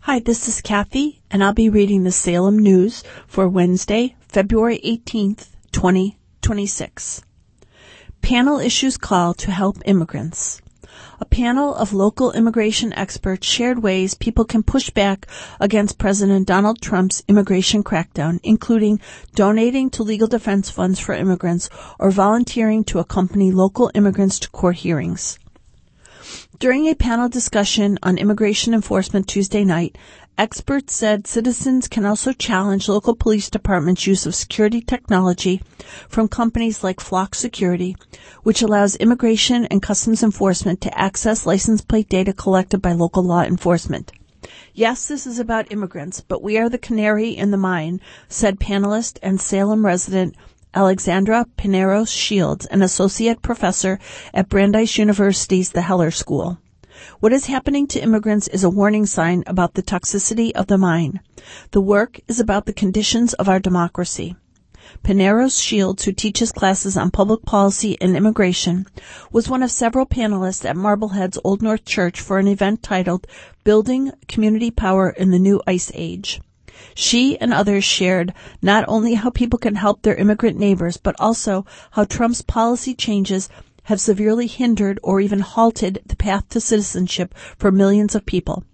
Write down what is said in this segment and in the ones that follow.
Hi, this is Kathy, and I'll be reading the Salem News for Wednesday, February 18th, 2026. Panel issues call to help immigrants. A panel of local immigration experts shared ways people can push back against President Donald Trump's immigration crackdown, including donating to legal defense funds for immigrants or volunteering to accompany local immigrants to court hearings. During a panel discussion on immigration enforcement Tuesday night, experts said citizens can also challenge local police departments' use of security technology from companies like Flock Security, which allows immigration and customs enforcement to access license plate data collected by local law enforcement. Yes, this is about immigrants, but we are the canary in the mine, said panelist and Salem resident Alexandra Pineros Shields, an associate professor at Brandeis University's The Heller School. What is happening to immigrants is a warning sign about the toxicity of the mine. The work is about the conditions of our democracy. Pineros Shields, who teaches classes on public policy and immigration, was one of several panelists at Marblehead's Old North Church for an event titled Building Community Power in the New Ice Age. She and others shared not only how people can help their immigrant neighbors, but also how Trump's policy changes have severely hindered or even halted the path to citizenship for millions of people.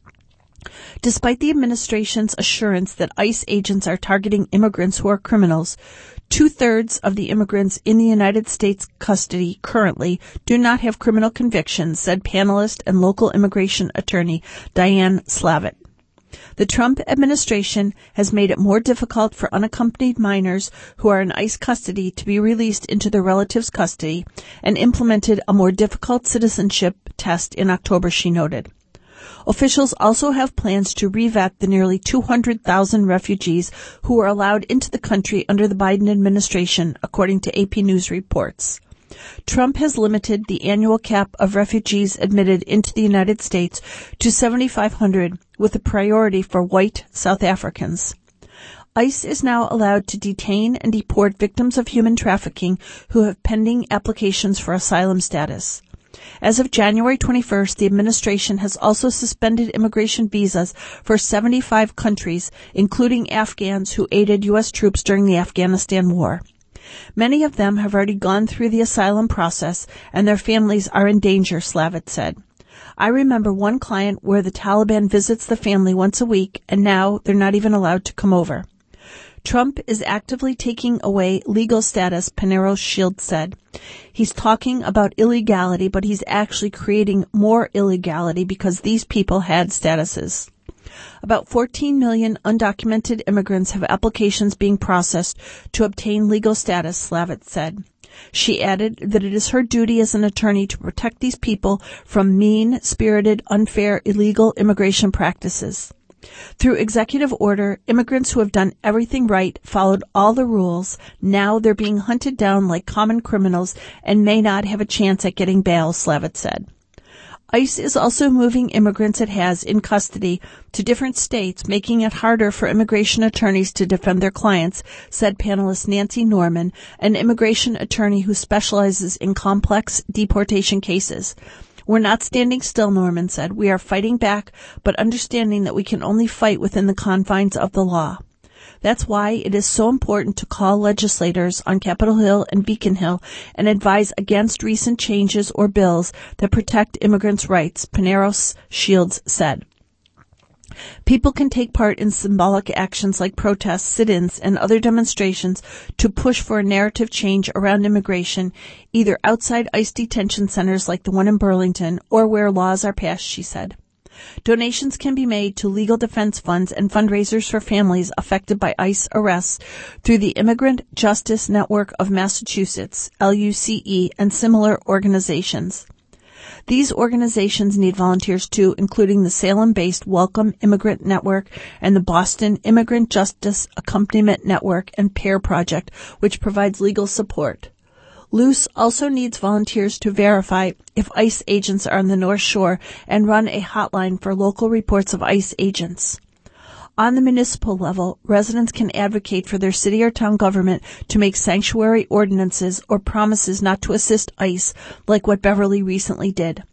Despite the administration's assurance that ICE agents are targeting immigrants who are criminals, 2/3 of the immigrants in the United States custody currently do not have criminal convictions, said panelist and local immigration attorney Diane Slavitt. The Trump administration has made it more difficult for unaccompanied minors who are in ICE custody to be released into their relatives' custody and implemented a more difficult citizenship test in October, she noted. Officials also have plans to revet the nearly 200,000 refugees who were allowed into the country under the Biden administration, according to AP News reports. Trump has limited the annual cap of refugees admitted into the United States to 7,500, with a priority for white South Africans. ICE is now allowed to detain and deport victims of human trafficking who have pending applications for asylum status. As of January 21st, the administration has also suspended immigration visas for 75 countries, including Afghans who aided U.S. troops during the Afghanistan war. Many of them have already gone through the asylum process, and their families are in danger, Slavitt said. I remember one client where the Taliban visits the family once a week, and now they're not even allowed to come over. Trump is actively taking away legal status, Pineros Shields said. He's talking about illegality, but he's actually creating more illegality because these people had statuses. About 14 million undocumented immigrants have applications being processed to obtain legal status, Slavitt said. She added that it is her duty as an attorney to protect these people from mean-spirited, unfair, illegal immigration practices. Through executive order, immigrants who have done everything right, followed all the rules, now they're being hunted down like common criminals and may not have a chance at getting bail, Slavitt said. ICE is also moving immigrants it has in custody to different states, making it harder for immigration attorneys to defend their clients, said panelist Nancy Norman, an immigration attorney who specializes in complex deportation cases. We're not standing still, Norman said. We are fighting back, but understanding that we can only fight within the confines of the law. That's why it is so important to call legislators on Capitol Hill and Beacon Hill and advise against recent changes or bills that protect immigrants' rights, Pineros Shields said. People can take part in symbolic actions like protests, sit-ins, and other demonstrations to push for a narrative change around immigration, either outside ICE detention centers like the one in Burlington or where laws are passed, she said. Donations can be made to legal defense funds and fundraisers for families affected by ICE arrests through the Immigrant Justice Network of Massachusetts, LUCE, and similar organizations. These organizations need volunteers too, including the Salem-based Welcome Immigrant Network and the Boston Immigrant Justice Accompaniment Network and PAIR Project, which provides legal support. LUCE also needs volunteers to verify if ICE agents are on the North Shore and run a hotline for local reports of ICE agents. On the municipal level, residents can advocate for their city or town government to make sanctuary ordinances or promises not to assist ICE, like what Beverly recently did.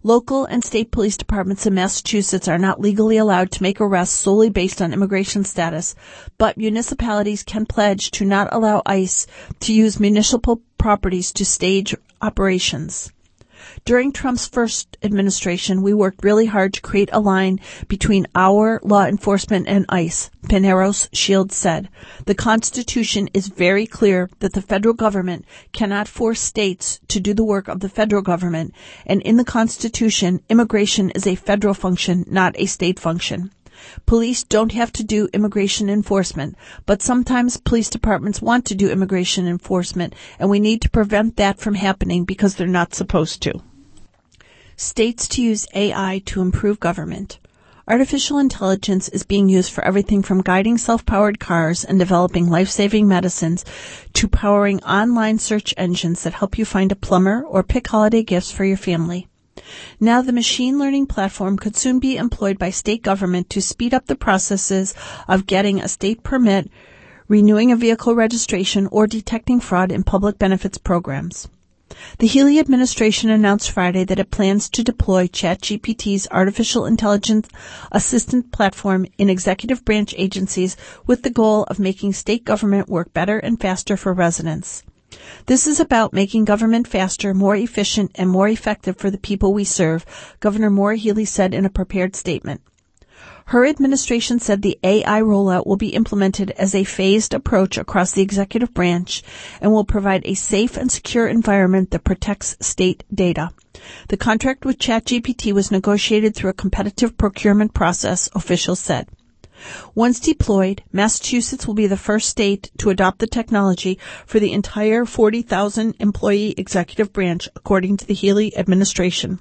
Local and state police departments in Massachusetts are not legally allowed to make arrests solely based on immigration status, but municipalities can pledge to not allow ICE to use municipal properties to stage operations. During Trump's first administration, we worked really hard to create a line between our law enforcement and ICE, Pineros Shields said. The Constitution is very clear that the federal government cannot force states to do the work of the federal government, and in the Constitution, immigration is a federal function, not a state function. Police don't have to do immigration enforcement, but sometimes police departments want to do immigration enforcement, and we need to prevent that from happening because they're not supposed to. States to use AI to improve government. Artificial intelligence is being used for everything from guiding self-powered cars and developing life-saving medicines to powering online search engines that help you find a plumber or pick holiday gifts for your family. Now the machine learning platform could soon be employed by state government to speed up the processes of getting a state permit, renewing a vehicle registration, or detecting fraud in public benefits programs. The Healey administration announced Friday that it plans to deploy ChatGPT's artificial intelligence assistant platform in executive branch agencies with the goal of making state government work better and faster for residents. This is about making government faster, more efficient, and more effective for the people we serve, Governor Maura Healey said in a prepared statement. Her administration said the AI rollout will be implemented as a phased approach across the executive branch and will provide a safe and secure environment that protects state data. The contract with ChatGPT was negotiated through a competitive procurement process, officials said. Once deployed, Massachusetts will be the first state to adopt the technology for the entire 40,000 employee executive branch, according to the Healey administration.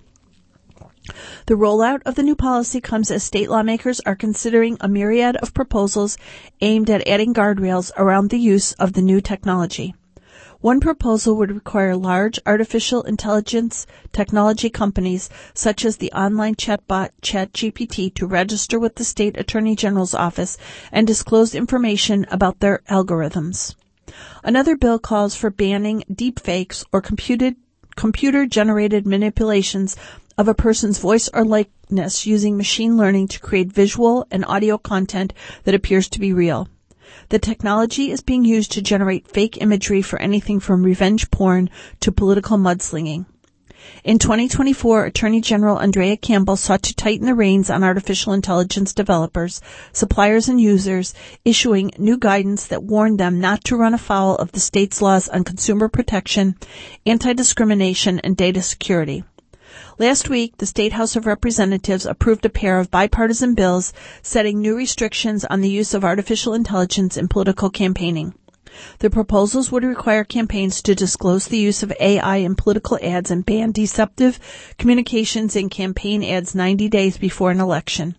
The rollout of the new policy comes as state lawmakers are considering a myriad of proposals aimed at adding guardrails around the use of the new technology. One proposal would require large artificial intelligence technology companies, such as the online chatbot ChatGPT, to register with the state attorney general's office and disclose information about their algorithms. Another bill calls for banning deepfakes or computer-generated manipulations of a person's voice or likeness using machine learning to create visual and audio content that appears to be real. The technology is being used to generate fake imagery for anything from revenge porn to political mudslinging. In 2024, Attorney General Andrea Campbell sought to tighten the reins on artificial intelligence developers, suppliers, and users, issuing new guidance that warned them not to run afoul of the state's laws on consumer protection, anti-discrimination, and data security. Last week, the State House of Representatives approved a pair of bipartisan bills setting new restrictions on the use of artificial intelligence in political campaigning. The proposals would require campaigns to disclose the use of AI in political ads and ban deceptive communications in campaign ads 90 days before an election.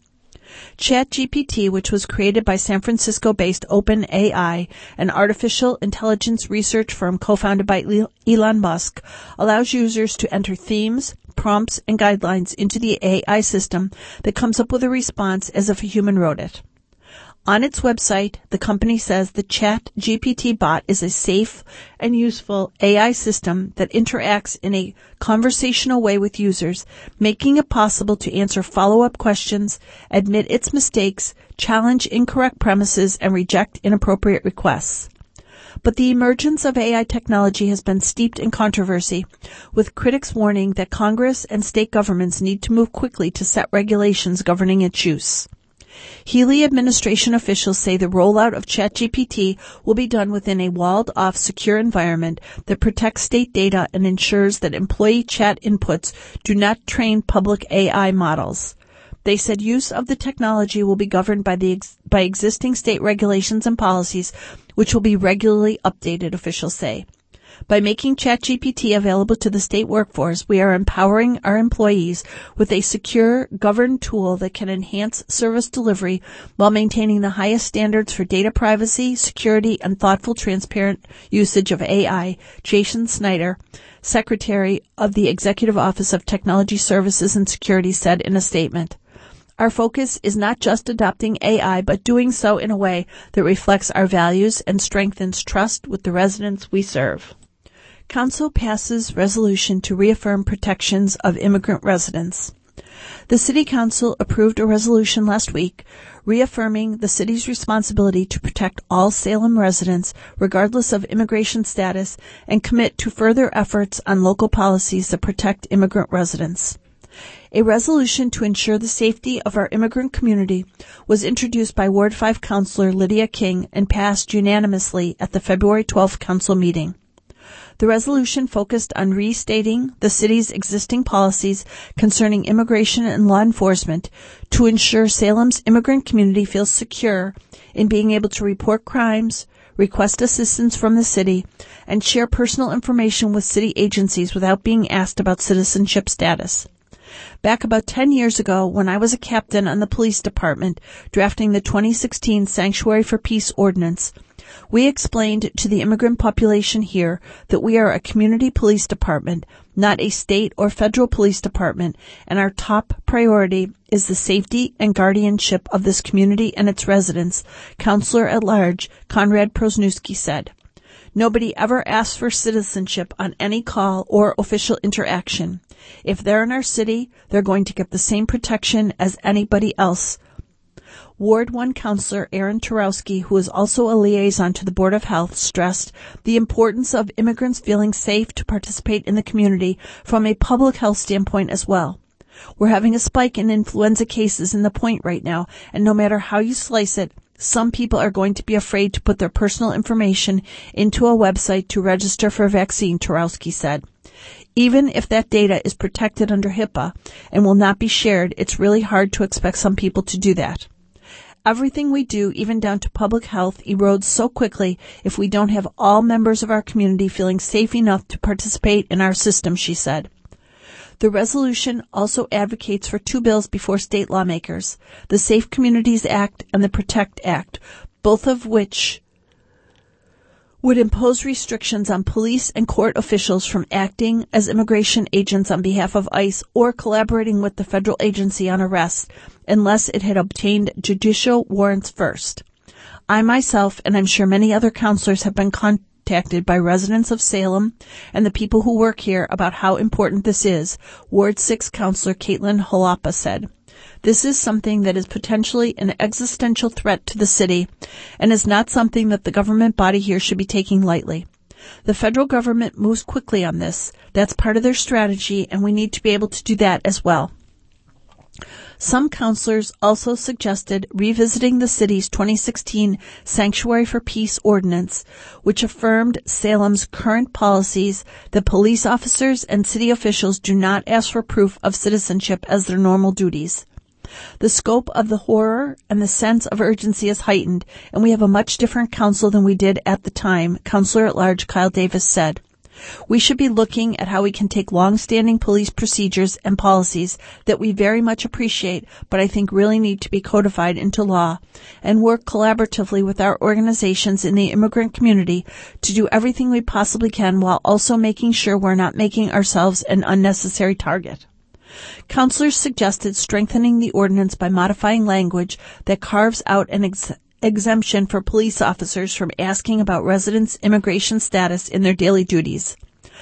ChatGPT, which was created by San Francisco-based OpenAI, an artificial intelligence research firm co-founded by Elon Musk, allows users to enter themes, prompts, and guidelines into the AI system that comes up with a response as if a human wrote it. On its website, the company says the ChatGPT bot is a safe and useful AI system that interacts in a conversational way with users, making it possible to answer follow-up questions, admit its mistakes, challenge incorrect premises, and reject inappropriate requests. But the emergence of AI technology has been steeped in controversy, with critics warning that Congress and state governments need to move quickly to set regulations governing its use. Healey administration officials say the rollout of ChatGPT will be done within a walled-off, secure environment that protects state data and ensures that employee chat inputs do not train public AI models. They said use of the technology will be governed by existing state regulations and policies, which will be regularly updated, officials say. By making ChatGPT available to the state workforce, we are empowering our employees with a secure, governed tool that can enhance service delivery while maintaining the highest standards for data privacy, security, and thoughtful, transparent usage of AI, Jason Snyder, Secretary of the Executive Office of Technology Services and Security, said in a statement. Our focus is not just adopting AI, but doing so in a way that reflects our values and strengthens trust with the residents we serve. Council passes resolution to reaffirm protections of immigrant residents. The City Council approved a resolution last week reaffirming the city's responsibility to protect all Salem residents regardless of immigration status and commit to further efforts on local policies that protect immigrant residents. A resolution to ensure the safety of our immigrant community was introduced by Ward 5 Councilor Lydia King and passed unanimously at the February 12th Council meeting. The resolution focused on restating the city's existing policies concerning immigration and law enforcement to ensure Salem's immigrant community feels secure in being able to report crimes, request assistance from the city, and share personal information with city agencies without being asked about citizenship status. Back about 10 years ago, when I was a captain on the police department drafting the 2016 Sanctuary for Peace Ordinance, we explained to the immigrant population here that we are a community police department, not a state or federal police department, and our top priority is the safety and guardianship of this community and its residents, Counselor at Large Conrad Prosnewski said. Nobody ever asks for citizenship on any call or official interaction. If they're in our city, they're going to get the same protection as anybody else. Ward 1 Councilor Aaron Turowski, who is also a liaison to the Board of Health, stressed the importance of immigrants feeling safe to participate in the community from a public health standpoint as well. We're having a spike in influenza cases in the Point right now, and no matter how you slice it, some people are going to be afraid to put their personal information into a website to register for a vaccine, Turowski said. Even if that data is protected under HIPAA and will not be shared, it's really hard to expect some people to do that. Everything we do, even down to public health, erodes so quickly if we don't have all members of our community feeling safe enough to participate in our system, she said. The resolution also advocates for two bills before state lawmakers, the Safe Communities Act and the PROTECT Act, both of which would impose restrictions on police and court officials from acting as immigration agents on behalf of ICE or collaborating with the federal agency on arrests unless it had obtained judicial warrants first. I myself, and I'm sure many other counselors, have been contacted by residents of Salem and the people who work here about how important this is, Ward 6 Counselor Caitlin Holapa said. This is something that is potentially an existential threat to the city and is not something that the government body here should be taking lightly. The federal government moves quickly on this. That's part of their strategy, and we need to be able to do that as well. Some counselors also suggested revisiting the city's 2016 Sanctuary for Peace Ordinance, which affirmed Salem's current policies that police officers and city officials do not ask for proof of citizenship as their normal duties. The scope of the horror and the sense of urgency is heightened, and we have a much different council than we did at the time, Counselor at Large Kyle Davis said. We should be looking at how we can take long-standing police procedures and policies that we very much appreciate, but I think really need to be codified into law, and work collaboratively with our organizations in the immigrant community to do everything we possibly can while also making sure we're not making ourselves an unnecessary target. Counselors suggested strengthening the ordinance by modifying language that carves out an exemption for police officers from asking about residents' immigration status in their daily duties.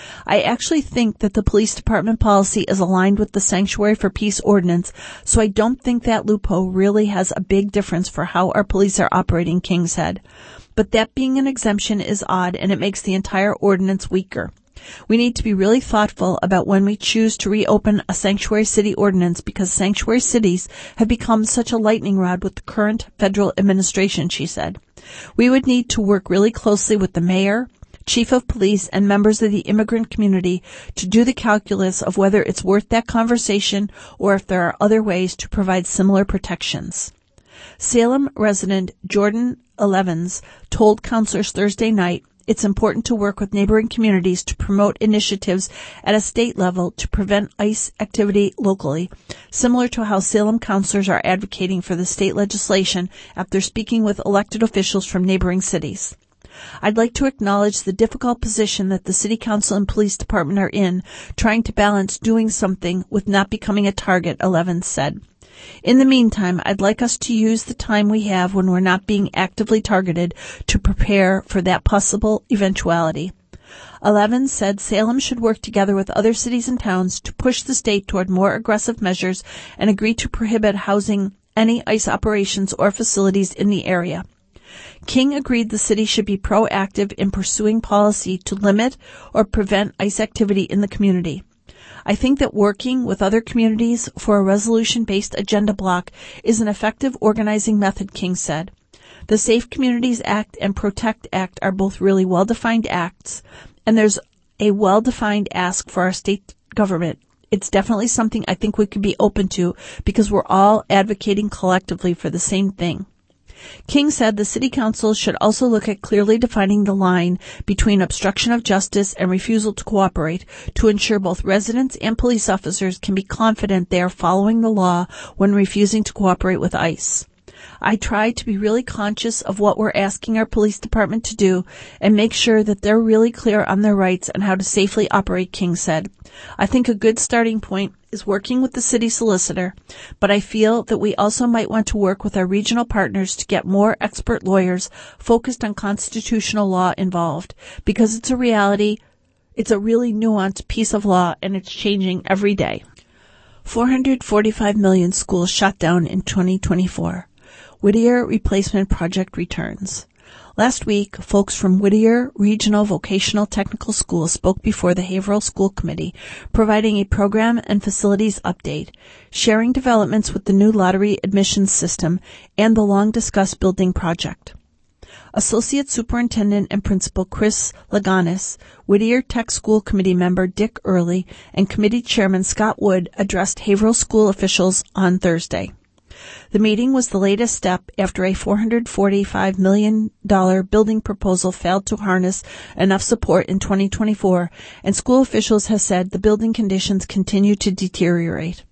I actually think that the police department policy is aligned with the Sanctuary for Peace Ordinance, so I don't think that loophole really has a big difference for how our police are operating, King said. But that being an exemption is odd, and it makes the entire ordinance weaker. We need to be really thoughtful about when we choose to reopen a sanctuary city ordinance because sanctuary cities have become such a lightning rod with the current federal administration, she said. We would need to work really closely with the mayor, chief of police, and members of the immigrant community to do the calculus of whether it's worth that conversation or if there are other ways to provide similar protections. Salem resident Jordan Elevens told counselors Thursday night it's important to work with neighboring communities to promote initiatives at a state level to prevent ICE activity locally, similar to how Salem counselors are advocating for the state legislation after speaking with elected officials from neighboring cities. I'd like to acknowledge the difficult position that the City Council and Police Department are in, trying to balance doing something with not becoming a target, Elevens said. In the meantime, I'd like us to use the time we have when we're not being actively targeted to prepare for that possible eventuality. 11 said Salem should work together with other cities and towns to push the state toward more aggressive measures and agree to prohibit housing any ICE operations or facilities in the area. King agreed the city should be proactive in pursuing policy to limit or prevent ICE activity in the community. I think that working with other communities for a resolution-based agenda block is an effective organizing method, King said. The Safe Communities Act and Protect Act are both really well-defined acts, and there's a well-defined ask for our state government. It's definitely something I think we could be open to because we're all advocating collectively for the same thing. King said the city council should also look at clearly defining the line between obstruction of justice and refusal to cooperate to ensure both residents and police officers can be confident they are following the law when refusing to cooperate with ICE. I try to be really conscious of what we're asking our police department to do and make sure that they're really clear on their rights and how to safely operate, King said. I think a good starting point is working with the city solicitor, but I feel that we also might want to work with our regional partners to get more expert lawyers focused on constitutional law involved, because it's a reality, it's a really nuanced piece of law, and it's changing every day. 445 million schools shut down in 2024. Whittier Replacement Project returns. Last week, folks from Whittier Regional Vocational Technical School spoke before the Haverhill School Committee, providing a program and facilities update, sharing developments with the new lottery admissions system and the long-discussed building project. Associate Superintendent and Principal Chris Laganis, Whittier Tech School Committee member Dick Early, and Committee Chairman Scott Wood addressed Haverhill school officials on Thursday. The meeting was the latest step after a $445 million building proposal failed to harness enough support in 2024, and school officials have said the building conditions continue to deteriorate.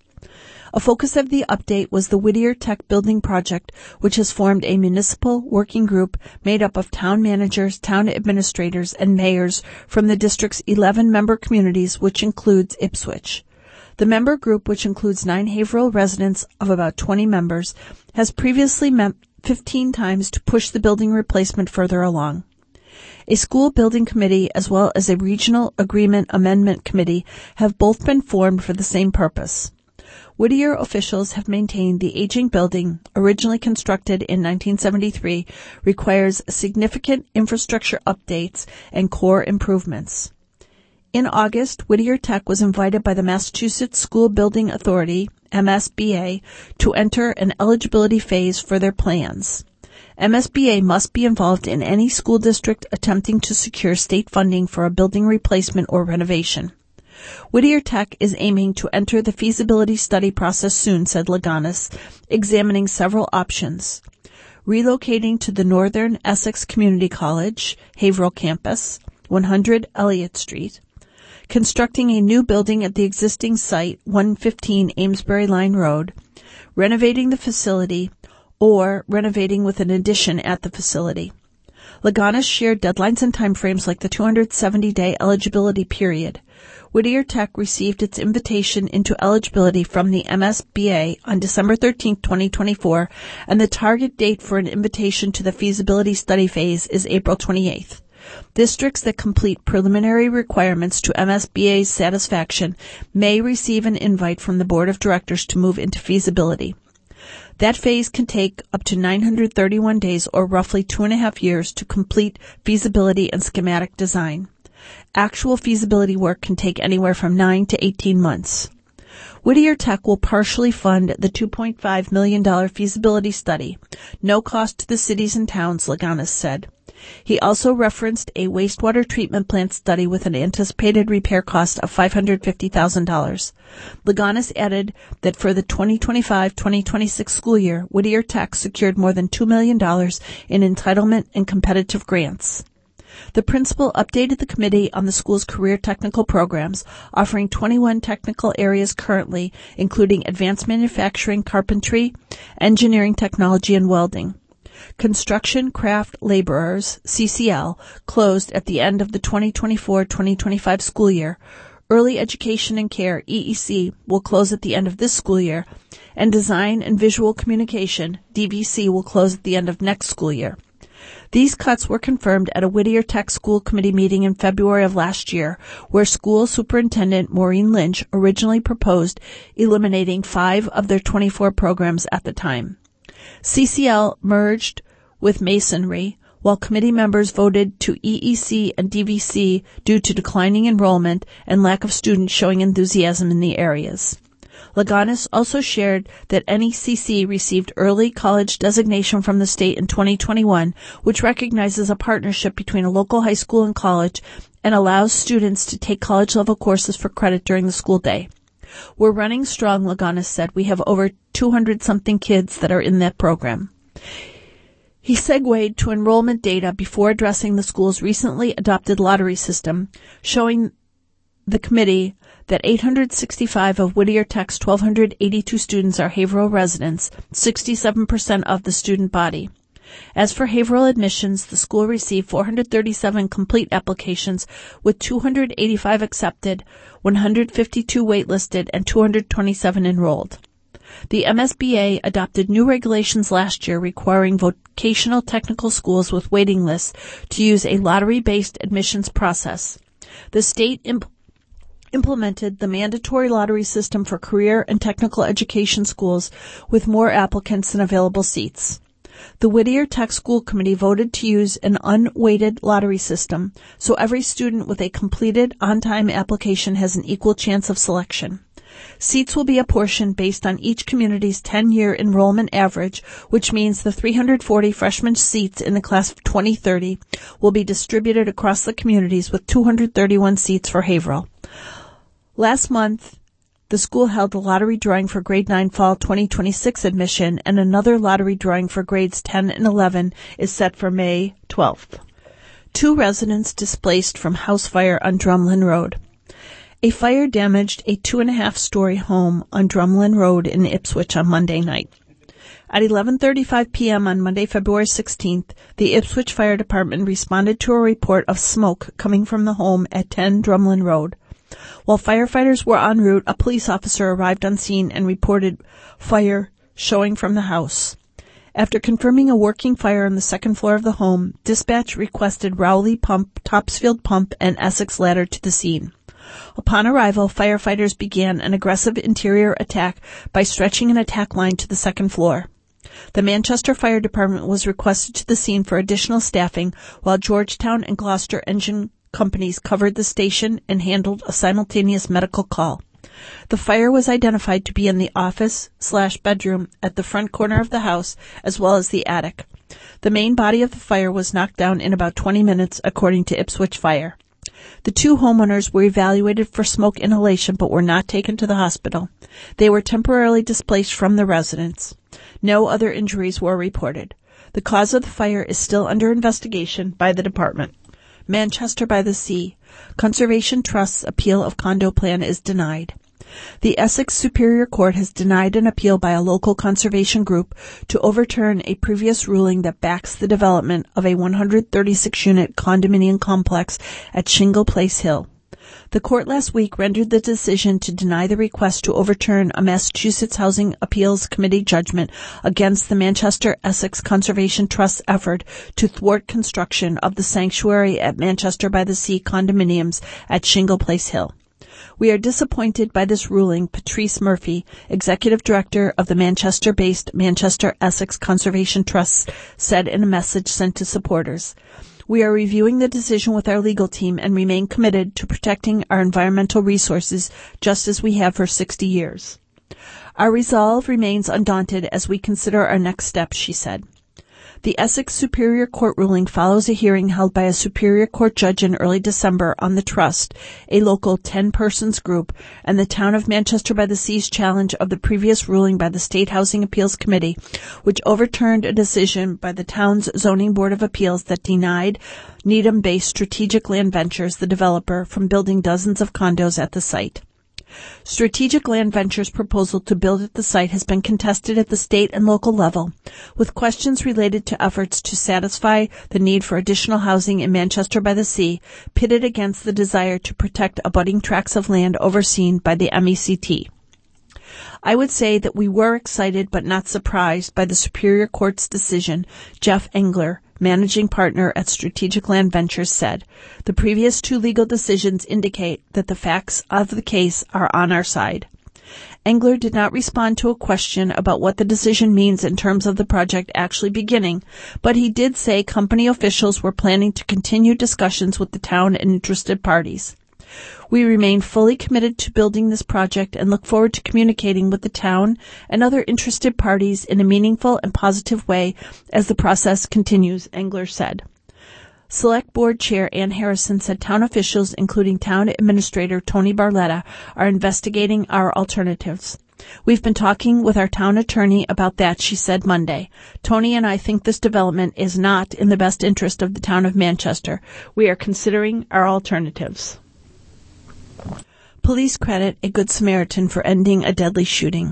A focus of the update was the Whittier Tech Building Project, which has formed a municipal working group made up of town managers, town administrators, and mayors from the district's 11-member communities, which includes Ipswich. The member group, which includes 9 Haverhill residents of about 20 members, has previously met 15 times to push the building replacement further along. A school building committee as well as a regional agreement amendment committee have both been formed for the same purpose. Whittier officials have maintained the aging building, originally constructed in 1973, requires significant infrastructure updates and core improvements. In August, Whittier Tech was invited by the Massachusetts School Building Authority, MSBA, to enter an eligibility phase for their plans. MSBA must be involved in any school district attempting to secure state funding for a building replacement or renovation. Whittier Tech is aiming to enter the feasibility study process soon, said Laganis, examining several options. Relocating to the Northern Essex Community College, Haverhill campus, 100 Elliott Street. Constructing a new building at the existing site, 115 Amesbury Line Road, renovating the facility, or renovating with an addition at the facility. Laganis shared deadlines and timeframes like the 270-day eligibility period. Whittier Tech received its invitation into eligibility from the MSBA on December 13, 2024, and the target date for an invitation to the feasibility study phase is April 28th. Districts that complete preliminary requirements to MSBA's satisfaction may receive an invite from the Board of Directors to move into feasibility. That phase can take up to 931 days or roughly 2.5 years to complete feasibility and schematic design. Actual feasibility work can take anywhere from 9 to 18 months. Whittier Tech will partially fund the $2.5 million feasibility study, no cost to the cities and towns, Laganis said. He also referenced a wastewater treatment plant study with an anticipated repair cost of $550,000. Laganis added that for the 2025-2026 school year, Whittier Tech secured more than $2 million in entitlement and competitive grants. The principal updated the committee on the school's career technical programs, offering 21 technical areas currently, including advanced manufacturing, carpentry, engineering technology, and welding. Construction Craft Laborers, CCL, closed at the end of the 2024-2025 school year. Early Education and Care, EEC, will close at the end of this school year, and Design and Visual Communication, DVC, will close at the end of next school year. These cuts were confirmed at a Whittier Tech School Committee meeting in February of last year, where School Superintendent Maureen Lynch originally proposed eliminating 5 of their 24 programs at the time. CCL merged with Masonry, while committee members voted to EEC and DVC due to declining enrollment and lack of students showing enthusiasm in the areas. Laganis also shared that NECC received early college designation from the state in 2021, which recognizes a partnership between a local high school and college and allows students to take college-level courses for credit during the school day. We're running strong, Laganis said. We have over 200-something kids that are in that program. He segued to enrollment data before addressing the school's recently adopted lottery system, showing the committee that 865 of Whittier Tech's 1,282 students are Haverhill residents, 67% of the student body. As for Haverhill admissions, the school received 437 complete applications, with 285 accepted, 152 waitlisted, and 227 enrolled. The MSBA adopted new regulations last year requiring vocational technical schools with waiting lists to use a lottery-based admissions process. The state implemented the mandatory lottery system for career and technical education schools with more applicants than available seats. The Whittier Tech School Committee voted to use an unweighted lottery system, so every student with a completed on-time application has an equal chance of selection. Seats will be apportioned based on each community's 10-year enrollment average, which means the 340 freshman seats in the class of 2030 will be distributed across the communities, with 231 seats for Haverhill. Last month, the school held a lottery drawing for grade 9 fall 2026 admission, and another lottery drawing for grades 10 and 11 is set for May 12th. 2 residents displaced from house fire on Drumlin Road. A fire damaged a 2.5-story home on Drumlin Road in Ipswich on Monday night. At 11:35 p.m. on Monday, February 16th, the Ipswich Fire Department responded to a report of smoke coming from the home at 10 Drumlin Road. While firefighters were en route, a police officer arrived on scene and reported fire showing from the house. After confirming a working fire on the second floor of the home, dispatch requested Rowley Pump, Topsfield Pump, and Essex Ladder to the scene. Upon arrival, firefighters began an aggressive interior attack by stretching an attack line to the second floor. The Manchester Fire Department was requested to the scene for additional staffing, while Georgetown and Gloucester engine companies covered the station and handled a simultaneous medical call. The fire was identified to be in the office/bedroom at the front corner of the house, as well as the attic. The main body of the fire was knocked down in about 20 minutes, according to Ipswich Fire. The 2 homeowners were evaluated for smoke inhalation but were not taken to the hospital. They were temporarily displaced from the residence. No other injuries were reported. The cause of the fire is still under investigation by the department. Manchester by the Sea. Conservation Trust's appeal of condo plan is denied. The Essex Superior Court has denied an appeal by a local conservation group to overturn a previous ruling that backs the development of a 136-unit condominium complex at Shingle Place Hill. The court last week rendered the decision to deny the request to overturn a Massachusetts Housing Appeals Committee judgment against the Manchester Essex Conservation Trust's effort to thwart construction of the sanctuary at Manchester by the Sea condominiums at Shingle Place Hill. We are disappointed by this ruling, Patrice Murphy, Executive Director of the Manchester-based Manchester Essex Conservation Trust, said in a message sent to supporters. We are reviewing the decision with our legal team and remain committed to protecting our environmental resources just as we have for 60 years. Our resolve remains undaunted as we consider our next steps, she said. The Essex Superior Court ruling follows a hearing held by a Superior Court judge in early December on the Trust, a local 10-persons group, and the Town of Manchester by the Sea's challenge of the previous ruling by the State Housing Appeals Committee, which overturned a decision by the town's Zoning Board of Appeals that denied Needham-based Strategic Land Ventures, the developer, from building dozens of condos at the site. Strategic Land Ventures' proposal to build at the site has been contested at the state and local level, with questions related to efforts to satisfy the need for additional housing in Manchester by the Sea pitted against the desire to protect abutting tracts of land overseen by the MECT. I would say that we were excited but not surprised by the Superior Court's decision, Jeff Engler, managing partner at Strategic Land Ventures, said, "The previous 2 legal decisions indicate that the facts of the case are on our side." Engler did not respond to a question about what the decision means in terms of the project actually beginning, but he did say company officials were planning to continue discussions with the town and interested parties. "We remain fully committed to building this project and look forward to communicating with the town and other interested parties in a meaningful and positive way as the process continues," Engler said. Select Board Chair Ann Harrison said town officials, including Town Administrator Tony Barletta, are investigating our alternatives. "We've been talking with our town attorney about that," she said Monday. "Tony and I think this development is not in the best interest of the town of Manchester. We are considering our alternatives." Police credit a Good Samaritan for ending a deadly shooting.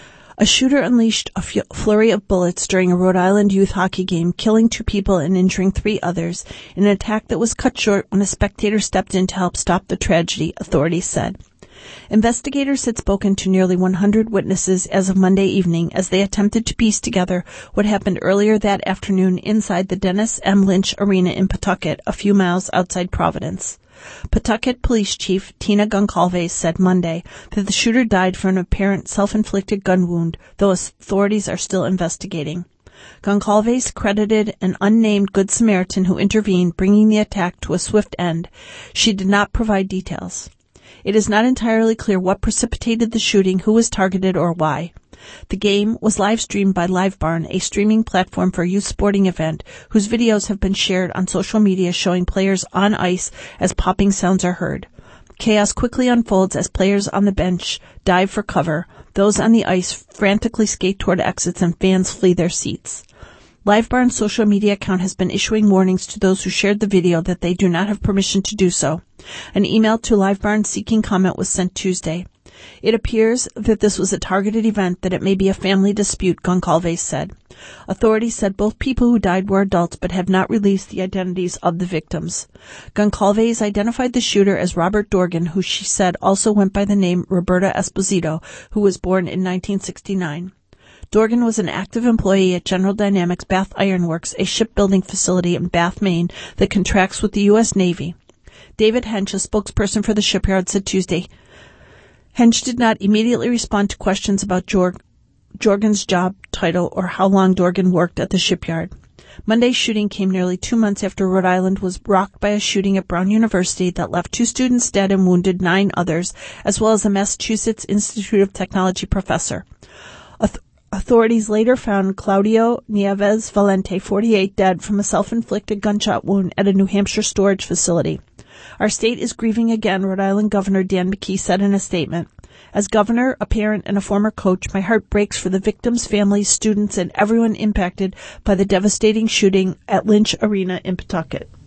A shooter unleashed a flurry of bullets during a Rhode Island youth hockey game, killing 2 people and injuring 3 others, in an attack that was cut short when a spectator stepped in to help stop the tragedy, authorities said. Investigators had spoken to nearly 100 witnesses as of Monday evening as they attempted to piece together what happened earlier that afternoon inside the Dennis M. Lynch Arena in Pawtucket, a few miles outside Providence. Pawtucket Police Chief Tina Goncalves said Monday that the shooter died from an apparent self-inflicted gun wound, though authorities are still investigating. Goncalves credited an unnamed Good Samaritan who intervened, bringing the attack to a swift end. She did not provide details. It is not entirely clear what precipitated the shooting, who was targeted, or why. The game was live-streamed by LiveBarn, a streaming platform for a youth sporting event, whose videos have been shared on social media showing players on ice as popping sounds are heard. Chaos quickly unfolds as players on the bench dive for cover, those on the ice frantically skate toward exits, and fans flee their seats. LiveBarn's social media account has been issuing warnings to those who shared the video that they do not have permission to do so. An email to LiveBarn seeking comment was sent Tuesday. "It appears that this was a targeted event, that it may be a family dispute," Goncalves said. Authorities said both people who died were adults but have not released the identities of the victims. Goncalves identified the shooter as Robert Dorgan, who she said also went by the name Roberta Esposito, who was born in 1969. Dorgan was an active employee at General Dynamics Bath Iron Works, a shipbuilding facility in Bath, Maine, that contracts with the U.S. Navy. David Hench, a spokesperson for the shipyard, said Tuesday Hench did not immediately respond to questions about Dorgan's job title or how long Dorgan worked at the shipyard. Monday's shooting came nearly 2 months after Rhode Island was rocked by a shooting at Brown University that left 2 students dead and wounded 9 others, as well as a Massachusetts Institute of Technology professor. Authorities later found Claudio Nieves Valente, 48, dead from a self-inflicted gunshot wound at a New Hampshire storage facility. "Our state is grieving again," Rhode Island Governor Dan McKee said in a statement. "As governor, a parent, and a former coach, my heart breaks for the victims, families, students, and everyone impacted by the devastating shooting at Lynch Arena in Pawtucket."